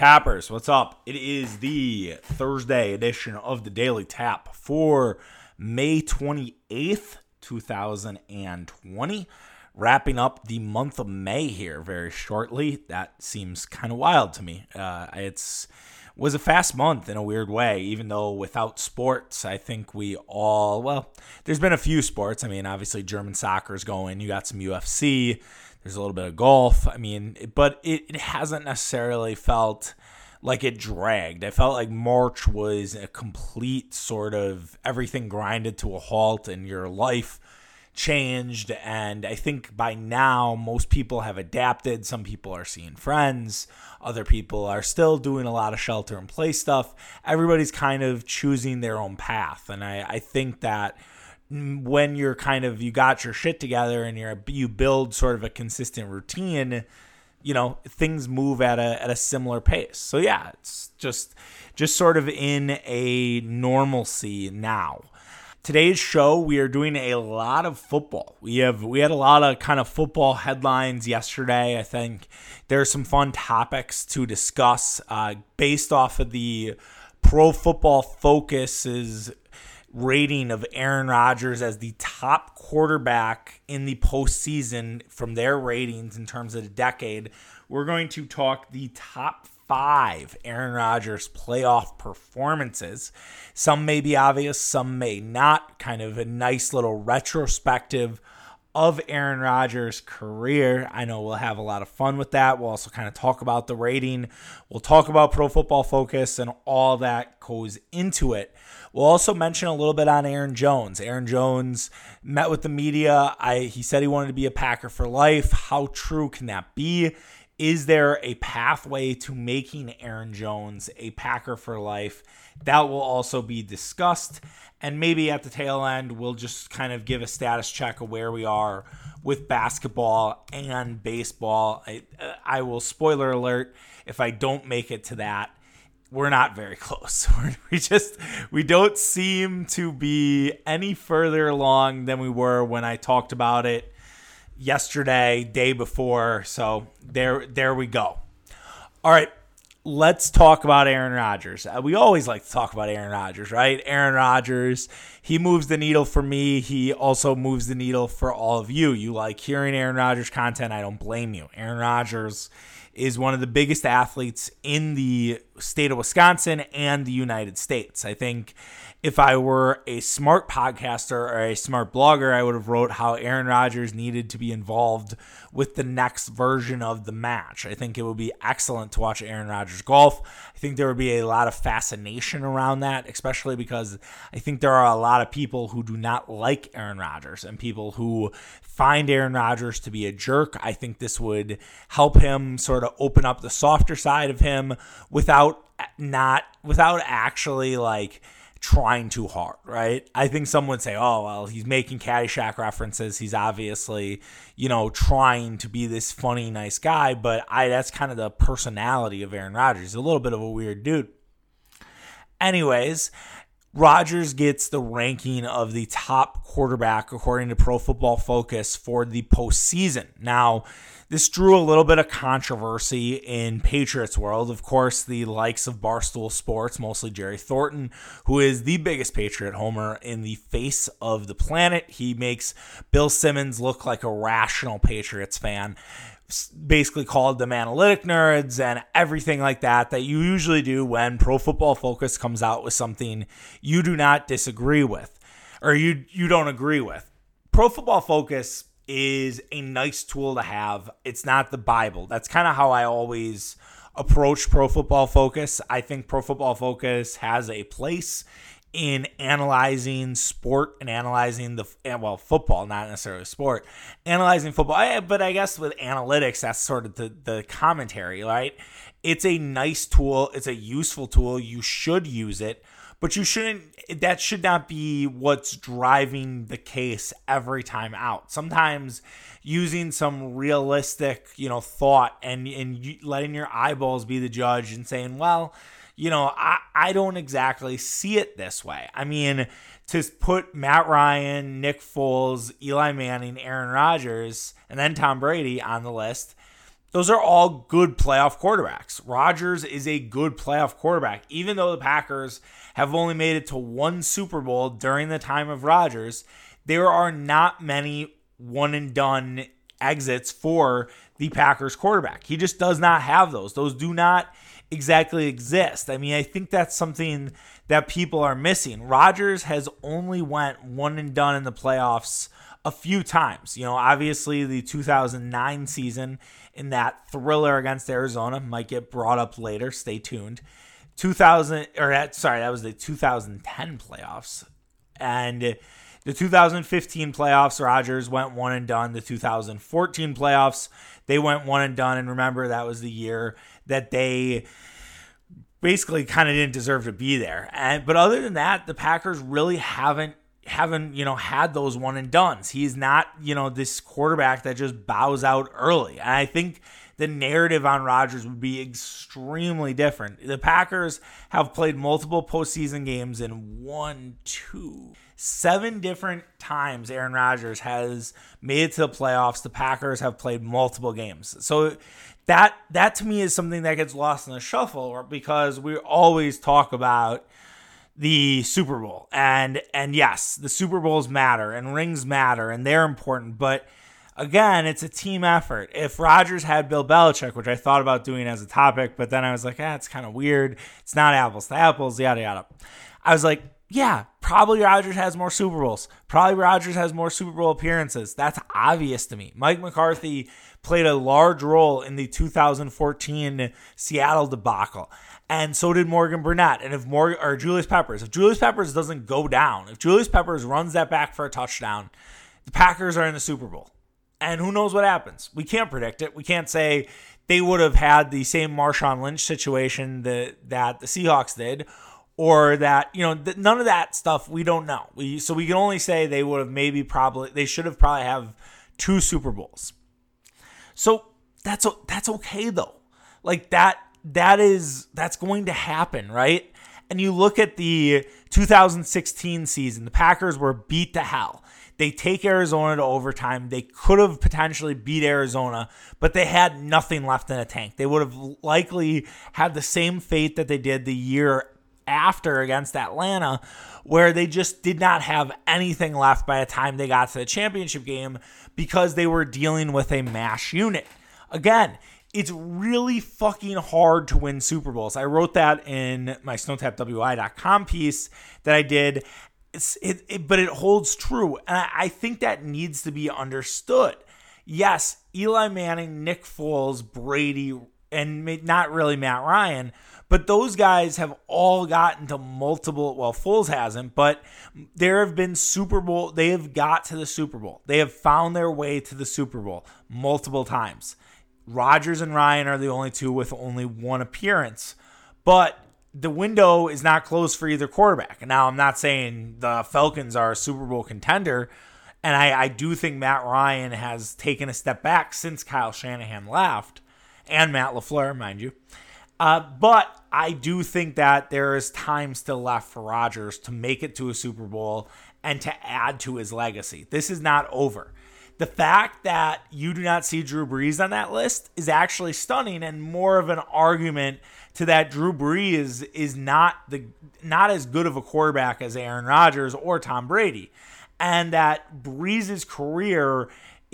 Tappers, what's up? It is the Thursday edition of the Daily Tap for May 28th, 2020. Wrapping up the month of May here very shortly. That seems kind of wild to me. It was a fast month in a weird way, even though without sports, I think there's been a few sports. I mean, obviously German soccer is going. You got some UFC. There's a little bit of golf. I mean, but it hasn't necessarily felt like it dragged. I felt like March was a complete sort of everything grinded to a halt and your life changed. And I think by now, most people have adapted. Some people are seeing friends. Other people are still doing a lot of shelter in place stuff. Everybody's kind of choosing their own path. And I think that when you got your shit together and you build sort of a consistent routine, things move at a similar pace. So yeah, it's just sort of in a normalcy now. Today's show, we are doing a lot of football. We had a lot of kind of football headlines yesterday. I think there's some fun topics to discuss based off of the Pro Football Focus's rating of Aaron Rodgers as the top quarterback in the postseason from their ratings in terms of the decade. We're going to talk the top 5 Aaron Rodgers playoff performances. Some may be obvious, some may not. Kind of a nice little retrospective of Aaron Rodgers' career. I know we'll have a lot of fun with that. We'll also kind of talk about the rating. We'll talk about Pro Football Focus and all that goes into it. We'll also mention a little bit on Aaron Jones. Aaron Jones met with the media. He said he wanted to be a Packer for life. How true can that be? Is there a pathway to making Aaron Jones a Packer for life? That will also be discussed. And maybe at the tail end, we'll just kind of give a status check of where we are with basketball and baseball. I will, spoiler alert, if I don't make it to that, we're not very close. We don't seem to be any further along than we were when I talked about it yesterday, day before. So there we go. All right, let's talk about Aaron Rodgers. We always like to talk about Aaron Rodgers, right? Aaron Rodgers, he moves the needle for me. He also moves the needle for all of you. You like hearing Aaron Rodgers content. I don't blame you. Aaron Rodgers is one of the biggest athletes in the state of Wisconsin and the United States. I think if I were a smart podcaster or a smart blogger, I would have wrote how Aaron Rodgers needed to be involved with the next version of the match. I think it would be excellent to watch Aaron Rodgers golf. I think there would be a lot of fascination around that, especially because I think there are a lot of people who do not like Aaron Rodgers and people who find Aaron Rodgers to be a jerk. I think this would help him sort of open up the softer side of him without actually like trying too hard, right? I think some would say, oh, well, he's making Caddyshack references. He's obviously, trying to be this funny, nice guy, but that's kind of the personality of Aaron Rodgers. He's a little bit of a weird dude. Anyways, Rodgers gets the ranking of the top quarterback according to Pro Football Focus for the postseason. Now, this drew a little bit of controversy in Patriots world. Of course, the likes of Barstool Sports, mostly Jerry Thornton, who is the biggest Patriot homer in the face of the planet. He makes Bill Simmons look like a rational Patriots fan. Basically called them analytic nerds and everything like that you usually do when Pro Football Focus comes out with something you do not disagree with or you don't agree with. Pro Football Focus is a nice tool to have. It's not the Bible. That's kind of how I always approach Pro Football Focus. I think Pro Football Focus has a place in analyzing sport and analyzing football, not necessarily sport, analyzing football. But I guess with analytics, that's sort of the commentary, right? It's a nice tool. It's a useful tool. You should use it, but that should not be what's driving the case every time out. Sometimes using some realistic, thought and letting your eyeballs be the judge and saying, well, I don't exactly see it this way. I mean, to put Matt Ryan, Nick Foles, Eli Manning, Aaron Rodgers, and then Tom Brady on the list, Those are all good playoff quarterbacks. Rodgers is a good playoff quarterback. Even though the Packers have only made it to one Super Bowl during the time of Rodgers, there are not many one-and-done exits for the Packers quarterback. He just does not have those. Those do not exactly exist. I mean, I think that's something that people are missing. Rodgers has only went one-and-done in the playoffs a few times. Obviously the 2009 season in that thriller against Arizona might get brought up later. Stay tuned. That was the 2010 playoffs. And the 2015 playoffs, Rodgers went one and done. The 2014 playoffs, they went one and done. And remember, that was the year that they basically kind of didn't deserve to be there. But other than that, the Packers really haven't had those one and dones. He's not, this quarterback that just bows out early. And I think the narrative on Rodgers would be extremely different. The Packers have played multiple postseason games in 7 different times. Aaron Rodgers has made it to the playoffs. The Packers have played multiple games. So that to me is something that gets lost in the shuffle, because we always talk about the Super Bowl. And yes, the Super Bowls matter and rings matter and they're important. But again, it's a team effort. If Rodgers had Bill Belichick, which I thought about doing as a topic, but then I was like, it's kind of weird. It's not apples to apples, yada, yada. I was like, yeah, probably Rodgers has more Super Bowls. Probably Rodgers has more Super Bowl appearances. That's obvious to me. Mike McCarthy played a large role in the 2014 Seattle debacle. And so did Morgan Burnett. And if Julius Peppers. If Julius Peppers doesn't go down, if Julius Peppers runs that back for a touchdown, the Packers are in the Super Bowl. And who knows what happens? We can't predict it. We can't say they would have had the same Marshawn Lynch situation that the Seahawks did, or that, none of that stuff we don't know. So we can only say they would have they should have probably have 2 Super Bowls. So that's okay though. Like that's going to happen, right? And you look at the 2016 season, the Packers were beat to hell. They take Arizona to overtime. They could have potentially beat Arizona, but they had nothing left in the tank. They would have likely had the same fate that they did the year after against Atlanta, where they just did not have anything left by the time they got to the championship game because they were dealing with a mash unit. Again, it's really fucking hard to win Super Bowls. I wrote that in my snowtapwi.com piece that I did. But it holds true. And I think that needs to be understood. Yes, Eli Manning, Nick Foles, Brady, and not really Matt Ryan, but those guys have all gotten to multiple, well, Foles hasn't, but there have been they have got to the Super Bowl. They have found their way to the Super Bowl multiple times. Rodgers and Ryan are the only two with only one appearance, but the window is not closed for either quarterback. Now, I'm not saying the Falcons are a Super Bowl contender, and I do think Matt Ryan has taken a step back since Kyle Shanahan left, and Matt LaFleur, mind you. But I do think that there is time still left for Rodgers to make it to a Super Bowl and to add to his legacy. This is not over. The fact that you do not see Drew Brees on that list is actually stunning and more of an argument to that Drew Brees is not as good of a quarterback as Aaron Rodgers or Tom Brady. And that Brees' career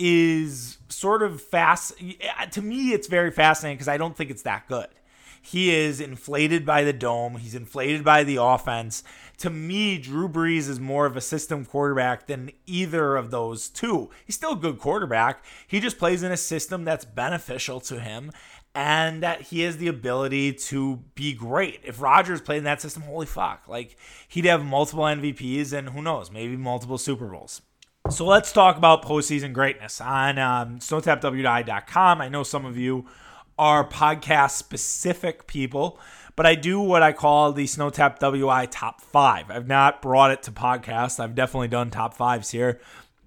is sort of fast. To me, it's very fascinating because I don't think it's that good. He is inflated by the dome. He's inflated by the offense. To me, Drew Brees is more of a system quarterback than either of those two. He's still a good quarterback. He just plays in a system that's beneficial to him and that he has the ability to be great. If Rodgers played in that system, holy fuck. Like, he'd have multiple MVPs and who knows, maybe multiple Super Bowls. So let's talk about postseason greatness on snowtapwi.com. I know some of you are podcast-specific people, but I do what I call the SnowTap WI Top 5. I've not brought it to podcast. I've definitely done top 5s here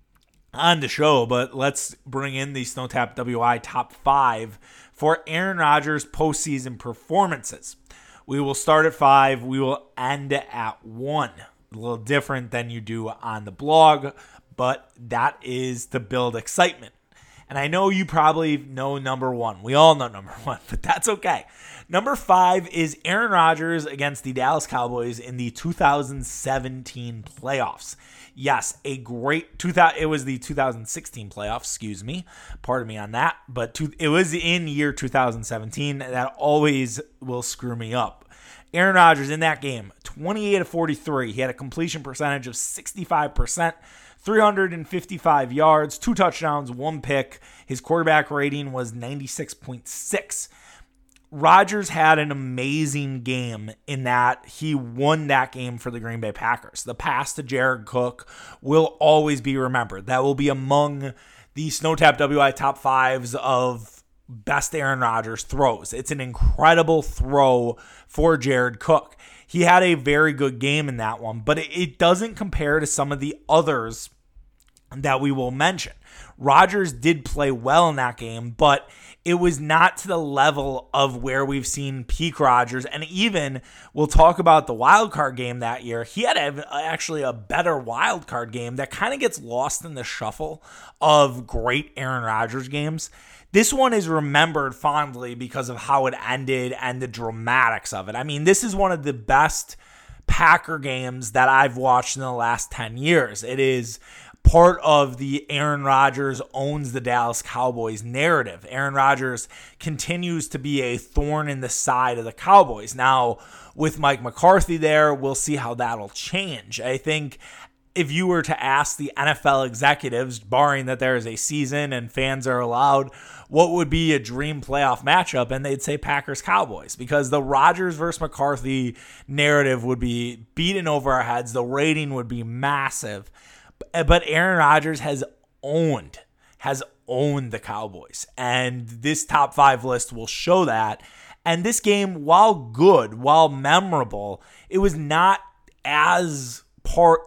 on the show, but let's bring in the SnowTap WI Top 5 for Aaron Rodgers' postseason performances. We will start at 5. We will end at 1. A little different than you do on the blog, but that is to build excitement. And I know you probably know number 1. We all know number 1, but that's okay. Number 5 is Aaron Rodgers against the Dallas Cowboys in the 2017 playoffs. Yes, it was the 2016 playoffs, excuse me. Pardon me on that, but it was in year 2017. That always will screw me up. Aaron Rodgers in that game, 28 of 43. He had a completion percentage of 65%, 355 yards, 2 touchdowns, 1 pick. His quarterback rating was 96.6. Rodgers had an amazing game in that he won that game for the Green Bay Packers. The pass to Jared Cook will always be remembered. That will be among the SnowTap WI top 5s of best Aaron Rodgers throws. It's an incredible throw for Jared Cook. He had a very good game in that one, but it doesn't compare to some of the others that we will mention. Rodgers did play well in that game, but it was not to the level of where we've seen peak Rodgers. And even we'll talk about the wild card game that year. He had actually a better wild card game that kind of gets lost in the shuffle of great Aaron Rodgers games. This one is remembered fondly because of how it ended and the dramatics of it. I mean, this is one of the best Packer games that I've watched in the last 10 years. It is part of the Aaron Rodgers owns the Dallas Cowboys narrative. Aaron Rodgers continues to be a thorn in the side of the Cowboys. Now, with Mike McCarthy there, we'll see how that'll change. I think if you were to ask the NFL executives, barring that there is a season and fans are allowed, what would be a dream playoff matchup? And they'd say Packers-Cowboys, because the Rodgers versus McCarthy narrative would be beaten over our heads. The rating would be massive. But Aaron Rodgers has owned the Cowboys. And this top 5 list will show that. And this game, while good, while memorable, it was part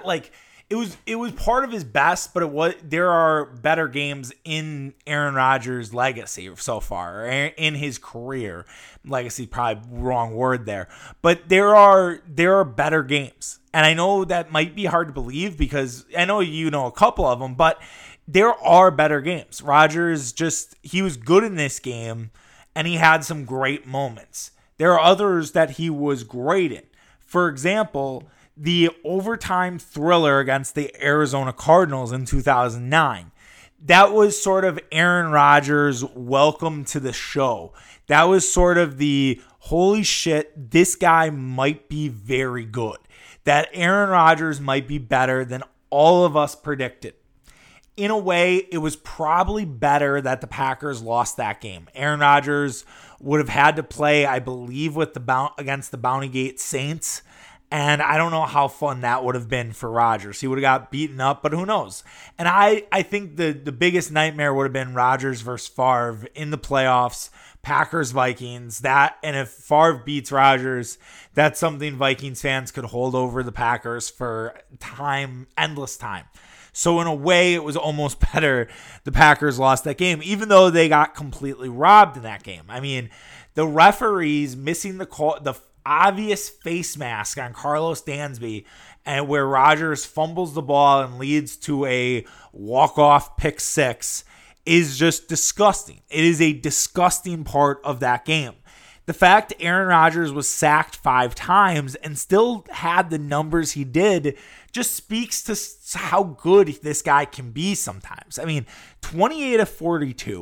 of his best, but there are better games in Aaron Rodgers' legacy so far, or in his career. Legacy, probably wrong word there. But there are better games. And I know that might be hard to believe because I know you know a couple of them, but there are better games. Rodgers he was good in this game and he had some great moments. There are others that he was great in. For example, the overtime thriller against the Arizona Cardinals in 2009. That was sort of Aaron Rodgers' welcome to the show. That was sort of the, holy shit, this guy might be very good. That Aaron Rodgers might be better than all of us predicted. In a way, it was probably better that the Packers lost that game. Aaron Rodgers would have had to play, I believe, against the Bounty Gate Saints. And I don't know how fun that would have been for Rodgers. He would have got beaten up, but who knows? And I think the biggest nightmare would have been Rodgers versus Favre in the playoffs, Packers-Vikings. And if Favre beats Rodgers, that's something Vikings fans could hold over the Packers for endless time. So in a way, it was almost better the Packers lost that game, even though they got completely robbed in that game. I mean, the referees missing the obvious face mask on Carlos Dansby, and where Rodgers fumbles the ball and leads to a walk-off pick 6 is just disgusting. It is a disgusting part of that game. The fact Aaron Rodgers was sacked 5 times and still had the numbers he did just speaks to how good this guy can be sometimes. I mean, 28 of 42,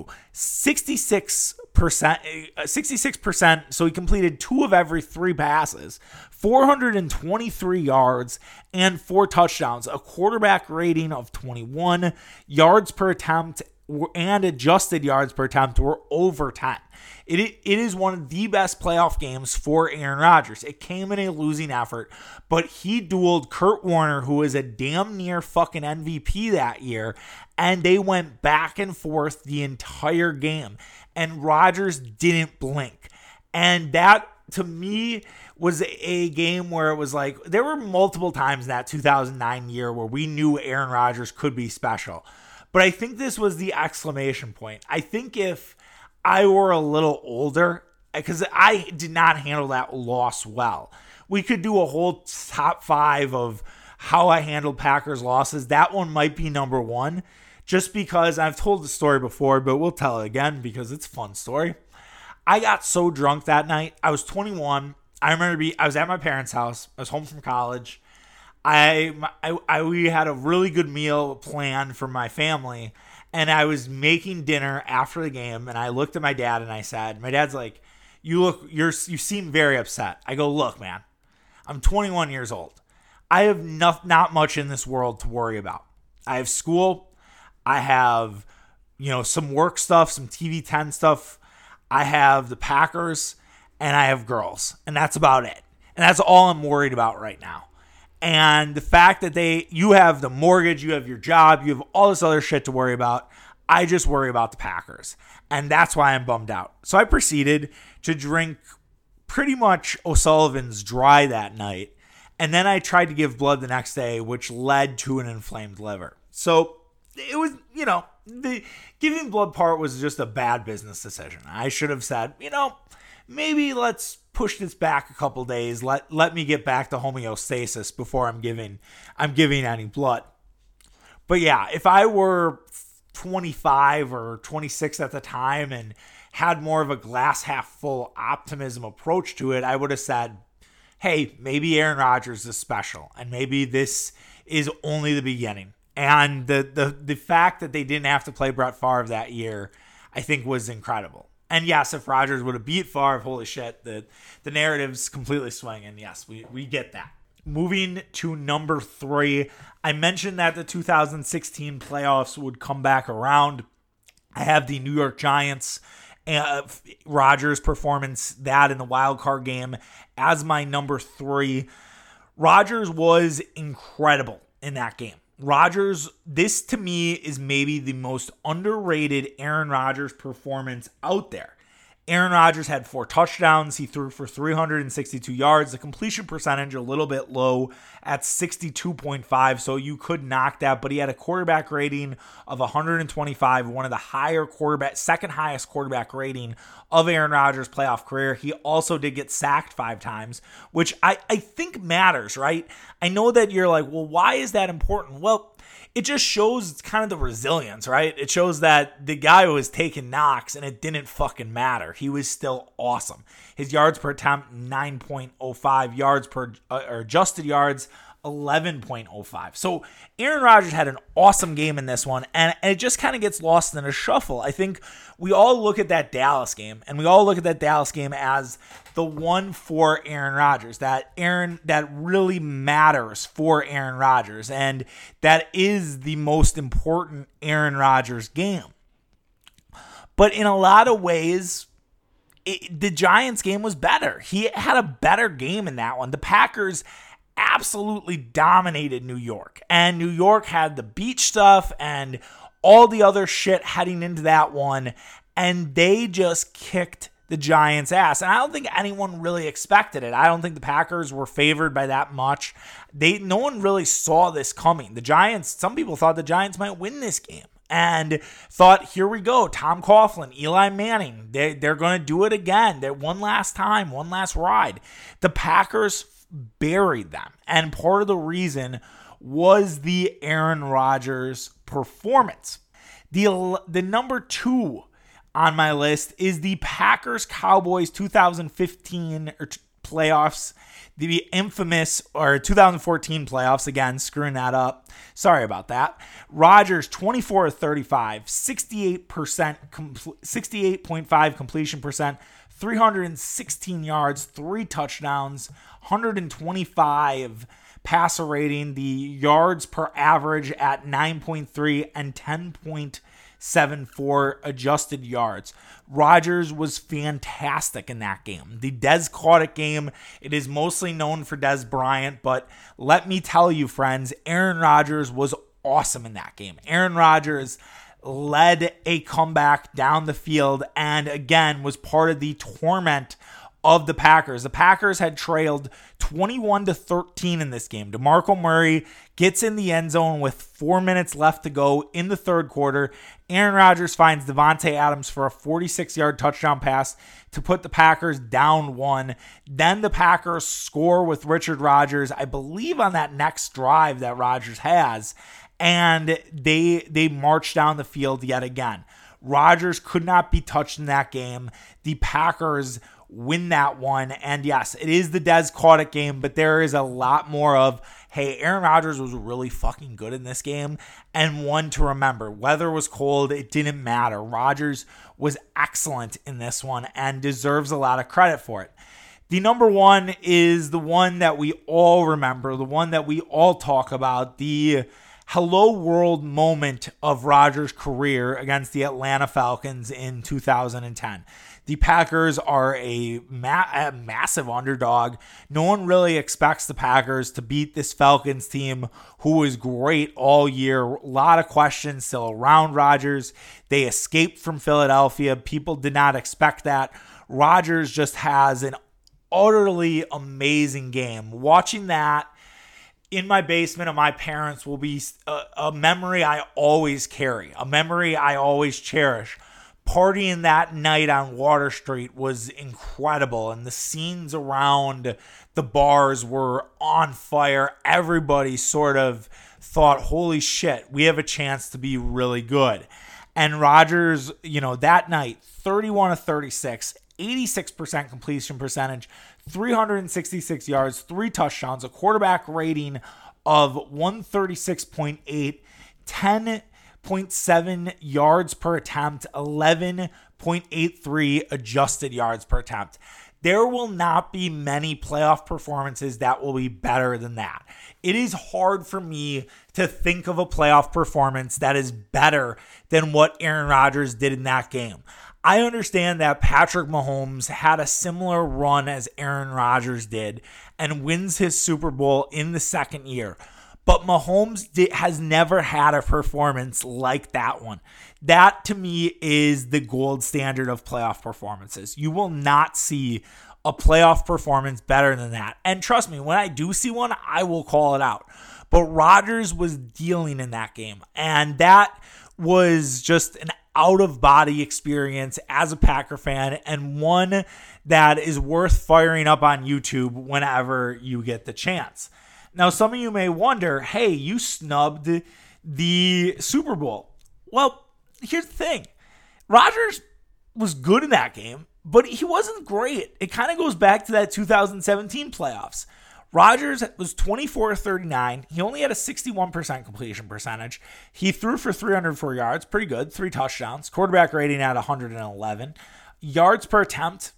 66%, so he completed 2 of every 3 passes, 423 yards, and 4 touchdowns, a quarterback rating of 21, yards per attempt and adjusted yards per attempt were over 10. It is one of the best playoff games for Aaron Rodgers. It came in a losing effort, but he dueled Kurt Warner, who was a damn near fucking MVP that year, and they went back and forth the entire game, and Rodgers didn't blink. And that, to me, was a game where it was like, there were multiple times in that 2009 year where we knew Aaron Rodgers could be special. But I think this was the exclamation point. I think if I were a little older, because I did not handle that loss well. We could do a whole top 5 of how I handled Packers losses. That one might be number 1. just because I've told the story before, but we'll tell it again because it's a fun story. I got so drunk that night. I was 21. I remember I was at my parents' house. I was home from college. We had a really good meal planned for my family, and I was making dinner after the game, and I looked at my dad and I said, my dad's like, you seem very upset. I go, look, man, I'm 21 years old. I have not much in this world to worry about. I have school. I have, some work stuff, some TV 10 stuff. I have the Packers, and I have girls, and that's about it. And that's all I'm worried about right now. And the fact that you have the mortgage, you have your job, you have all this other shit to worry about. I just worry about the Packers. And that's why I'm bummed out. So I proceeded to drink pretty much O'Sullivan's dry that night. And then I tried to give blood the next day, which led to an inflamed liver. So it was, the giving blood part was just a bad business decision. I should have said, maybe let's push this back a couple days. Let me get back to homeostasis before I'm giving any blood. But yeah, if I were 25 or 26 at the time and had more of a glass half full optimism approach to it, I would have said, hey, maybe Aaron Rodgers is special, and maybe this is only the beginning. And the fact that they didn't have to play Brett Favre that year, I think, was incredible. And yes, if Rodgers would have beat Favre, holy shit, the narrative's completely swinging. Yes, we get that. Moving to number 3, I mentioned that the 2016 playoffs would come back around. I have the New York Giants, Rodgers' performance, that in the wild card game, as my number 3. Rodgers was incredible in that game. Rodgers, this to me is maybe the most underrated Aaron Rodgers performance out there. Aaron Rodgers had 4 touchdowns. He threw for 362 yards. The completion percentage a little bit low at 62.5, so you could knock that. But he had a quarterback rating of 125, one of the second highest quarterback rating of Aaron Rodgers' playoff career. He also did get sacked 5 times, which I think matters, right? I know that you're like, well, why is that important? Well, it just shows kind of the resilience, right? It shows that the guy was taking knocks and it didn't fucking matter. He was still awesome. His yards per attempt, 9.05 yards per or adjusted yards, 11.05. So Aaron Rodgers had an awesome game in this one, and it just kind of gets lost in a shuffle. I think we all look at that Dallas game, and we all look at that Dallas game as the one for Aaron Rodgers, that really matters for Aaron Rodgers, and that is the most important Aaron Rodgers game. But in a lot of ways, the Giants game was better. He had a better game in that one. The Packers absolutely dominated New York, and New York had the beach stuff and all the other shit heading into that one, and they just kicked the Giants' ass. And I don't think anyone really expected it. I don't think the Packers were favored by that much. No one really saw this coming. Some people thought the Giants might win this game and thought, here we go, Tom Coughlin, Eli Manning, they're going to do it again. They're one last time, one last ride. The Packers buried them, and part of the reason was the Aaron Rodgers performance. The number 2 on my list is the Packers-Cowboys 2015 playoffs, the infamous, or 2014 playoffs, again, screwing that up. Sorry about that. Rodgers, 24 of 35, 68.5 completion percent, 316 yards, 3 touchdowns, 125 passer rating, the yards per average at 9.3 and 10.74 adjusted yards. Rodgers was fantastic in that game. The Dez caught it game, it is mostly known for Dez Bryant, but let me tell you, friends, Aaron Rodgers was awesome in that game. Aaron Rodgers led a comeback down the field and again was part of the torment of the Packers. The Packers had trailed 21-13 in this game. DeMarco Murray gets in the end zone with 4 minutes left to go in the third quarter. Aaron Rodgers finds Davante Adams for a 46-yard touchdown pass to put the Packers down 1. Then the Packers score with Richard Rodgers, I believe on that next drive that Rodgers has. and they marched down the field yet again. Rodgers could not be touched in that game. The Packers win that one. And yes, it is the Dez caught it game, but there is a lot more of, hey, Aaron Rodgers was really fucking good in this game. And one to remember, weather was cold. It didn't matter. Rodgers was excellent in this one and deserves a lot of credit for it. The number one is the one that we all remember, the one that we all talk about, the hello world moment of Rodgers' career against the Atlanta Falcons in 2010. The Packers are a massive underdog. No one really expects the Packers to beat this Falcons team who was great all year. A lot of questions still around Rodgers. They escaped from Philadelphia. People did not expect that. Rodgers just has an utterly amazing game. Watching that in my basement of my parents will be a memory I always carry, a memory I always cherish. Partying that night on Water Street was incredible, and the scenes around the bars were on fire. Everybody sort of thought, holy shit, we have a chance to be really good. And Rodgers, that night, 31 of 36, 86% completion percentage, 366 yards, 3 touchdowns, a quarterback rating of 136.8, 10.7 yards per attempt, 11.83 adjusted yards per attempt. There will not be many playoff performances that will be better than that. It is hard for me to think of a playoff performance that is better than what Aaron Rodgers did in that game. I understand that Patrick Mahomes had a similar run as Aaron Rodgers did and wins his Super Bowl in the second year. But Mahomes has never had a performance like that one. That, to me, is the gold standard of playoff performances. You will not see a playoff performance better than that. And trust me, when I do see one, I will call it out. But Rodgers was dealing in that game. And that was just an out-of-body experience as a Packer fan, and one that is worth firing up on YouTube whenever you get the chance. Now, some of you may wonder, hey, you snubbed the Super Bowl. Well, here's the thing. Rodgers was good in that game, but he wasn't great. It kind of goes back to that 2017 playoffs. Rodgers was 24-39. He only had a 61% completion percentage. He threw for 304 yards, pretty good, 3 touchdowns. Quarterback rating at 111. Yards per attempt,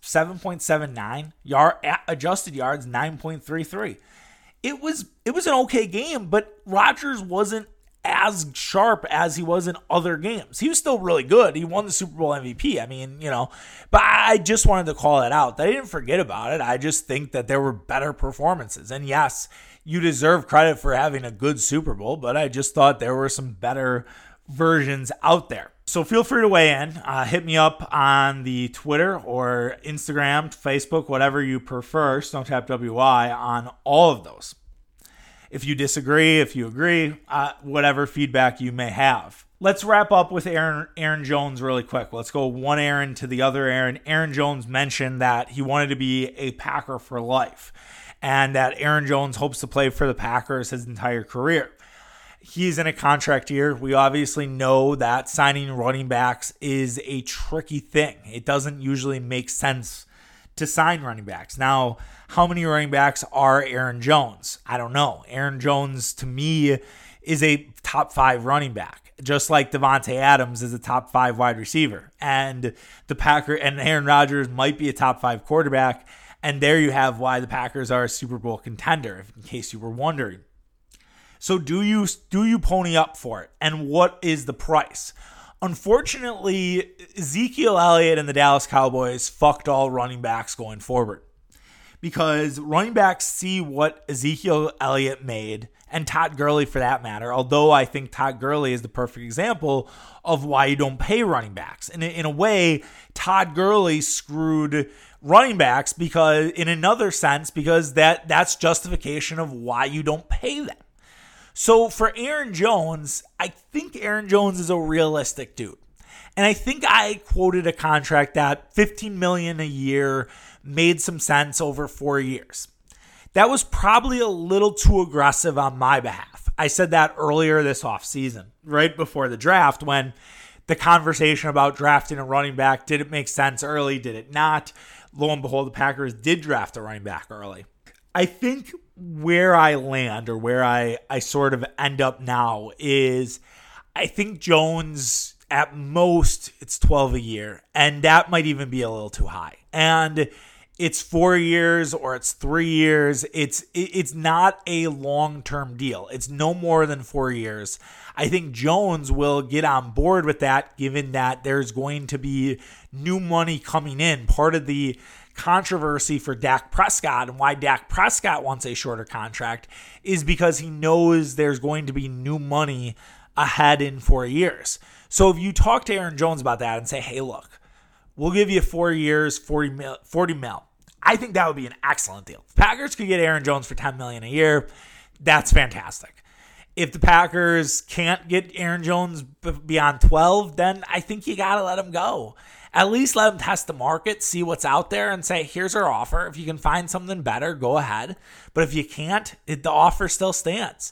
7.79. Adjusted yards, 9.33. It was an okay game, but Rodgers wasn't as sharp as he was in other games. He was still really good. He won the Super Bowl MVP. I mean, but I just wanted to call it out. I didn't forget about it. I just think that there were better performances. And yes, you deserve credit for having a good Super Bowl, but I just thought there were some better versions out there. So feel free to weigh in. Hit me up on the Twitter or Instagram, Facebook, whatever you prefer, StoneTapWI, on all of those. If you disagree, if you agree, whatever feedback you may have. Let's wrap up with Aaron Jones really quick. Let's go one Aaron to the other Aaron. Aaron Jones mentioned that he wanted to be a Packer for life and that Aaron Jones hopes to play for the Packers his entire career. He's in a contract year. We obviously know that signing running backs is a tricky thing. It doesn't usually make sense to sign running backs. Now, how many running backs are Aaron Jones? I don't know. Aaron Jones, to me, is a top 5 running back, just like Devontae Adams is a top 5 wide receiver. And Aaron Rodgers might be a top 5 quarterback. And there you have why the Packers are a Super Bowl contender, in case you were wondering. So do you pony up for it? And what is the price? Unfortunately, Ezekiel Elliott and the Dallas Cowboys fucked all running backs going forward, because running backs see what Ezekiel Elliott made, and Todd Gurley for that matter, although I think Todd Gurley is the perfect example of why you don't pay running backs. And in a way, Todd Gurley screwed running backs because that's justification of why you don't pay them. So for Aaron Jones, I think Aaron Jones is a realistic dude. And I think I quoted a contract that $15 million a year made some sense over 4 years. That was probably a little too aggressive on my behalf. I said that earlier this offseason, right before the draft, when the conversation about drafting a running back, did it make sense early? Did it not? Lo and behold, the Packers did draft a running back early. I think where I land, or where I sort of end up now, is I think Jones, at most, it's 12 a year, and that might even be a little too high. And it's 4 years or it's 3 years. It's not a long-term deal. It's no more than 4 years. I think Jones will get on board with that, given that there's going to be new money coming in. Part of the controversy for Dak Prescott and why Dak Prescott wants a shorter contract is because he knows there's going to be new money ahead in 4 years. So if you talk to Aaron Jones about that and say, hey, look, we'll give you 4 years, 40 mil. I think that would be an excellent deal. If Packers could get Aaron Jones for $10 million a year, that's fantastic. If the Packers can't get Aaron Jones beyond 12, then I think you got to let him go. At least let him test the market, see what's out there, and say, here's our offer. If you can find something better, go ahead. But if you can't, the offer still stands.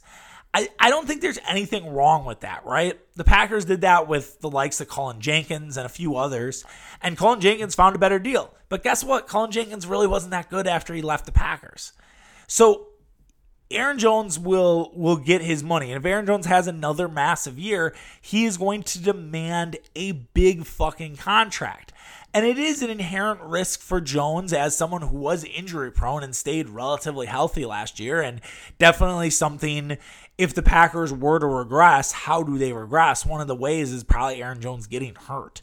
I don't think there's anything wrong with that, right? The Packers did that with the likes of Cullen Jenkins and a few others, and Cullen Jenkins found a better deal. But guess what? Cullen Jenkins really wasn't that good after he left the Packers. So Aaron Jones will get his money. And if Aaron Jones has another massive year, he is going to demand a big fucking contract. And it is an inherent risk for Jones as someone who was injury prone and stayed relatively healthy last year. And definitely something, if the Packers were to regress, how do they regress? One of the ways is probably Aaron Jones getting hurt.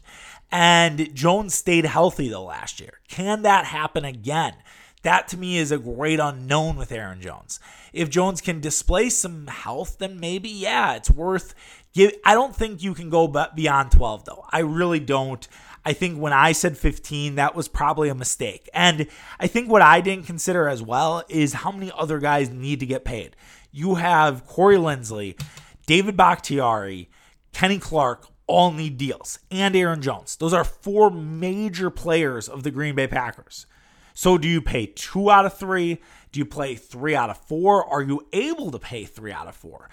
And Jones stayed healthy though last year. Can that happen again? That to me is a great unknown with Aaron Jones. If Jones can display some health, then maybe, yeah, it's worth I don't think you can go beyond 12 though. I really don't. I think when I said 15, that was probably a mistake. And I think what I didn't consider as well is how many other guys need to get paid. You have Corey Linsley, David Bakhtiari, Kenny Clark, all need deals, and Aaron Jones. Those are 4 major players of the Green Bay Packers. So do you pay 2 out of 3? Do you play 3 out of 4? Are you able to pay 3 out of 4?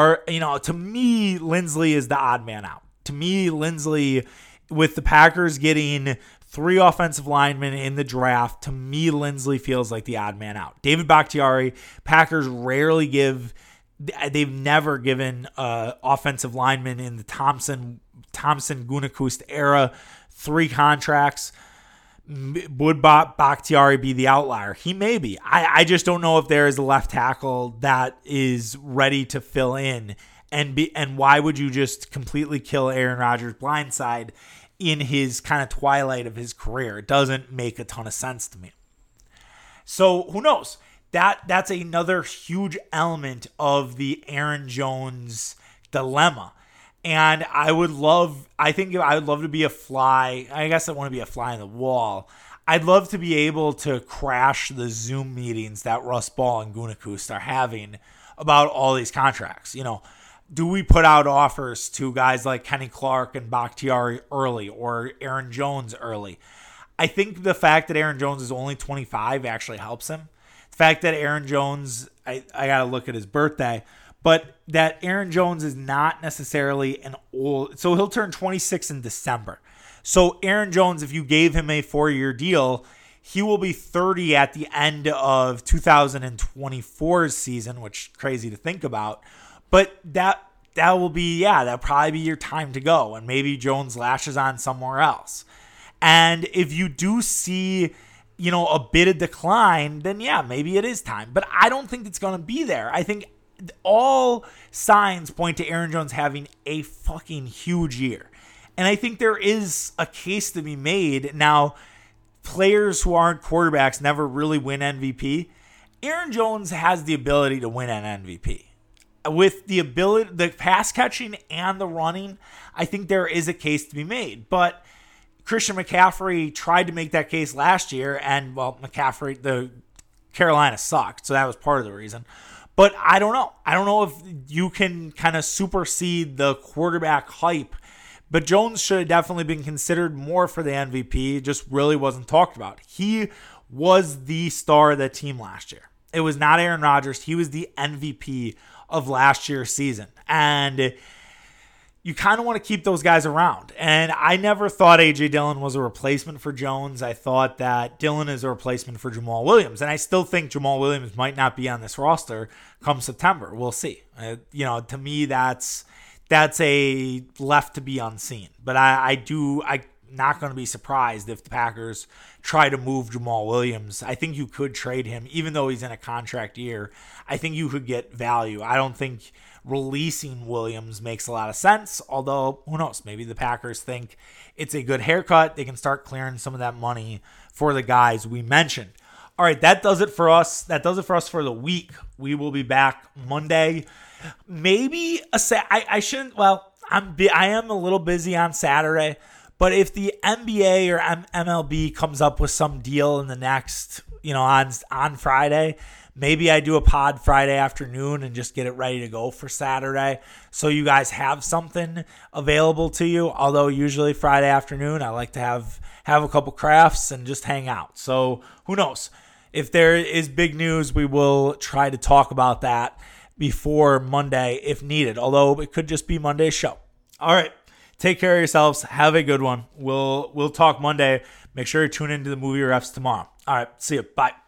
To me, Linsley is the odd man out. To me, Linsley, with the Packers getting 3 offensive linemen in the draft, to me, Linsley feels like the odd man out. David Bakhtiari, Packers rarely they've never given offensive linemen in the Thompson-Gutekunst era 3 contracts. Would Bakhtiari be the outlier? He may be. I just don't know if there is a left tackle that is ready to fill in. And why would you just completely kill Aaron Rodgers' blindside in his kind of twilight of his career? It doesn't make a ton of sense to me. So who knows? That's another huge element of the Aaron Jones dilemma. And I would love to be a fly. I guess I want to be a fly in the wall. I'd love to be able to crash the Zoom meetings that Russ Ball and Gutekunst are having about all these contracts. Do we put out offers to guys like Kenny Clark and Bakhtiari early, or Aaron Jones early? I think the fact that Aaron Jones is only 25 actually helps him. The fact that Aaron Jones, I got to look at his birthday, but that Aaron Jones is not necessarily an old, so he'll turn 26 in December. So Aaron Jones, if you gave him a 4-year deal, he will be 30 at the end of 2024's season, which is crazy to think about. But that will be, that'll probably be your time to go. And maybe Jones lashes on somewhere else. And if you do see, a bit of decline, then maybe it is time. But I don't think it's going to be there. I think all signs point to Aaron Jones having a fucking huge year. And I think there is a case to be made. Now, players who aren't quarterbacks never really win MVP. Aaron Jones has the ability to win an MVP. With the ability, the pass catching and the running, I think there is a case to be made. But Christian McCaffrey tried to make that case last year, and the Carolina sucked, so that was part of the reason. But I don't know. I don't know if you can kind of supersede the quarterback hype. But Jones should have definitely been considered more for the MVP. It just really wasn't talked about. He was the star of the team last year. It was not Aaron Rodgers. He was the MVP of last year's season. And you kind of want to keep those guys around. And I never thought A.J. Dillon was a replacement for Jones. I thought that Dillon is a replacement for Jamal Williams. And I still think Jamal Williams might not be on this roster come September. We'll see. To me, that's a left to be unseen. But I'm not going to be surprised if the Packers try to move Jamal Williams. I think you could trade him, even though he's in a contract year. I think you could get value. I don't think releasing Williams makes a lot of sense, although who knows, maybe the Packers think it's a good haircut. They can start clearing some of that money for the guys we mentioned. All right, that does it for us. That does it for us for the week. We will be back Monday. Maybe I shouldn't. Well, I am a little busy on Saturday, but if the NBA or MLB comes up with some deal in the next, on Friday, maybe I do a pod Friday afternoon and just get it ready to go for Saturday, so you guys have something available to you. Although usually Friday afternoon, I like to have a couple crafts and just hang out. So who knows? If there is big news, we will try to talk about that before Monday if needed. Although it could just be Monday's show. All right. Take care of yourselves. Have a good one. We'll talk Monday. Make sure you tune into the Movie Refs tomorrow. All right. See you. Bye.